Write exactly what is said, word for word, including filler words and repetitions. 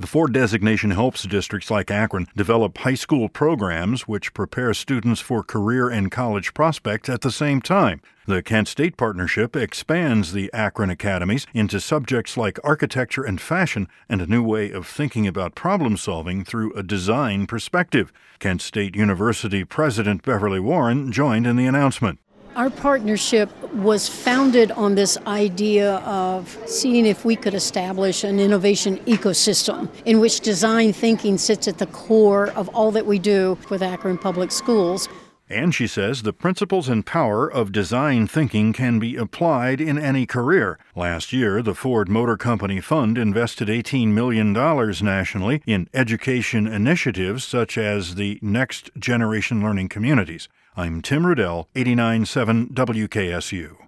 The Ford designation helps districts like Akron develop high school programs which prepare students for career and college prospects at the same time. The Kent State partnership expands the Akron academies into subjects like architecture and fashion and a new way of thinking about problem solving through a design perspective. Kent State University President Beverly Warren joined in the announcement. Our partnership was founded on this idea of seeing if we could establish an innovation ecosystem in which design thinking sits at the core of all that we do with Akron Public Schools. And she says the principles and power of design thinking can be applied in any career. Last year, the Ford Motor Company Fund invested eighteen million dollars nationally in education initiatives such as the Next Generation Learning Communities. I'm Tim Rudell, eighty-nine point seven W K S U.